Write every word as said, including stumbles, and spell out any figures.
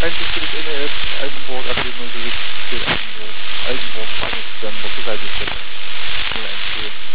eigentlich für das N E S Eisenburg, also die null sieben steht Eisenburg, Eisenburg, Mainz, dann, was ist halt die Stelle? null eins vier.